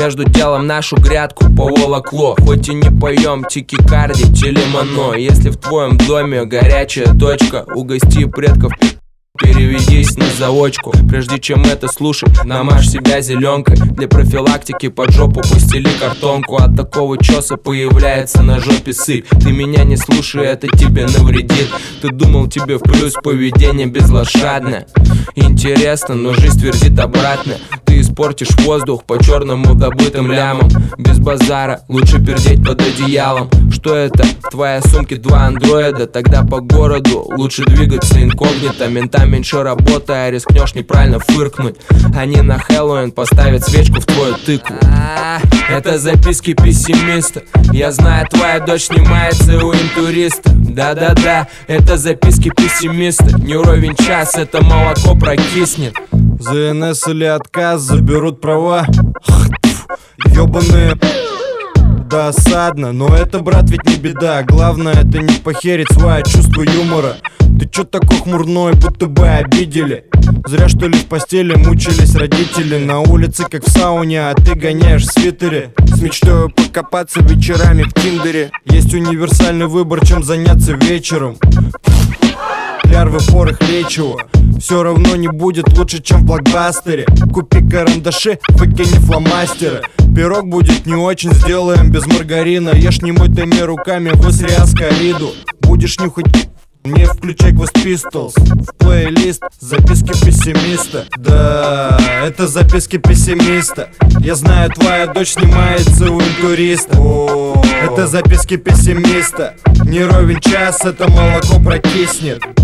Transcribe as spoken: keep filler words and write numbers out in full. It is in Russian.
Между делом нашу грядку поволокло. Хоть и не поем тикикарди, телемано. Если в твоем доме горячая точка, угости предков, переведись на заочку. Прежде чем это слушать, намажь себя зеленкой. Для профилактики под жопу постели картонку. От такого чёса появляется на жопе сыпь. Ты меня не слушай, это тебе навредит. Ты думал, тебе в плюс поведение безлошадное. Интересно, но жизнь твердит обратно. Ты испортишь воздух по черному добытым лямам. Без базара, лучше пердеть под одеялом. Что это? В твоей сумке два андроида. Тогда по городу лучше двигаться инкогнито. Ментам меньше работы, а рискнешь неправильно фыркнуть. Они на Хэллоуин поставят свечку в твою тыкву. Это записки пессимиста. Я знаю, твоя дочь снимается у интуриста. Да-да-да, это записки пессимиста. Не уровень час, это молоко прокиснет. За эн эс или отказ заберут права. Ёбаные. Досадно, но это, брат, ведь не беда. Главное, это не похерить свое чувство юмора. Ты чё такой хмурной, будто бы обидели? Зря, что ли, в постели мучились родители. На улице, как в сауне, а ты гоняешь в свитере. С мечтой покопаться вечерами в Тиндере. Есть универсальный выбор, чем заняться вечером. Лярвы, порох, лечего. Все равно не будет лучше, чем в блокбастере. Купи карандаши, выкини фломастеры. Пирог будет не очень, сделаем без маргарина. Ешь немытыми руками, высри аскариду. Будешь нюхать, не включай Ghost Pistols в плейлист. Записки пессимиста. Да, это записки пессимиста. Я знаю, твоя дочь снимается у интуриста. Это записки пессимиста. Не ровен час, это молоко прокиснет.